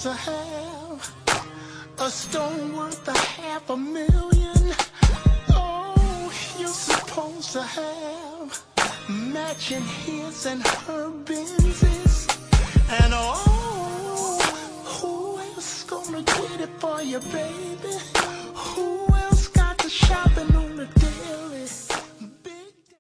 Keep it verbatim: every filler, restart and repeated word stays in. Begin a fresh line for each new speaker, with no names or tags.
to have a stone worth a half a million. Oh, you're supposed to have matching his and her Benzes. And oh, who else gonna get it for you, baby?